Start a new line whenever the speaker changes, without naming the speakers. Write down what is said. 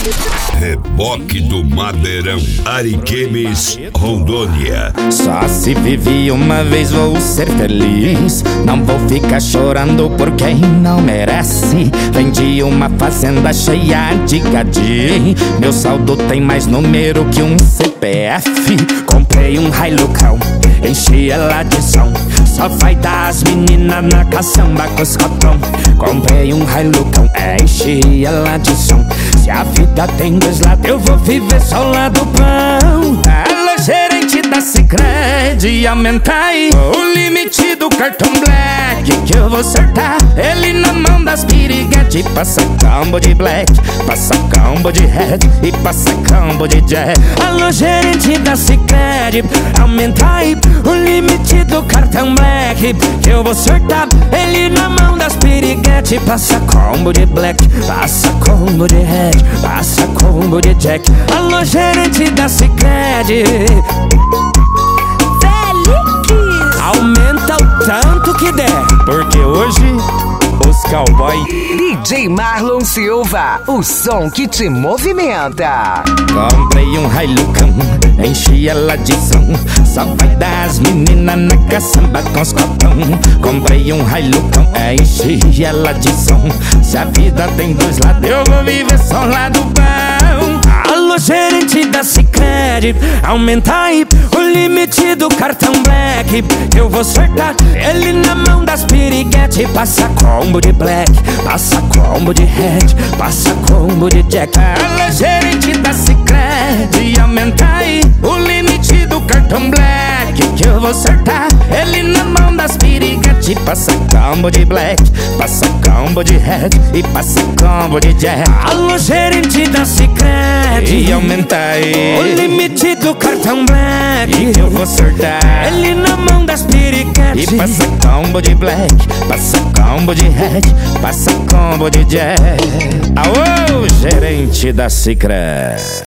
Reboque do Madeirão, Ariquemes, Rondônia.
Só se vive uma vez, vou ser feliz. Não vou ficar chorando por quem não merece. Vendi uma fazenda cheia de gadi. Meu saldo tem mais número que um CPF. Comprei um Hilucão, enchi ela de som. Só vai dar as meninas na caçamba com os cotão. Comprei um Hilucão, enchi ela de som. Se a vida tem dois lados, eu vou viver só o lado bom. Alô, gerente da Sicredi, aumenta aí o limite do cartão Black, que eu vou acertar ele na mão das piriguete. Passa combo de Black, passa combo de Red e passa combo de Jack. Alô, gerente da Sicredi, aumenta aí o limite do cartão Black, que eu vou acertar ele na mão das piriguete. Passa combo de Black, passa combo de Red, passa combo de Jack. Alô, gerente da Sicredi, aumenta o tanto que der, porque hoje os cowboy.
DJ Marlon Silva, o som que te movimenta.
Comprei um Hilucão, enchi ela de som. Só vai dar as meninas na caçamba com os copão. Comprei um Hilucão, enchi ela de som. Se a vida tem dois lados, eu vou viver só um lado bom. Alô, gerente da Sicredi, aumenta aí o limite do cartão Black, que eu vou acertar ele na mão das piriguete. Passa combo de Black, passa combo de Red, passa combo de Jack. Alô, gerente da Sicredi, aumenta aí o limite do cartão Black, que eu vou acertar ele na mão das piriguete. Passa combo de Black, passa combo de Red e passa combo de Jack. Alô, gerente da Sicredi, aumenta aí o limite do cartão Black, que eu vou acertar ele na mão das piriguete. E passa combo de Black, passa combo de Red, passa combo de Jack. Aô, gerente da Sicredi.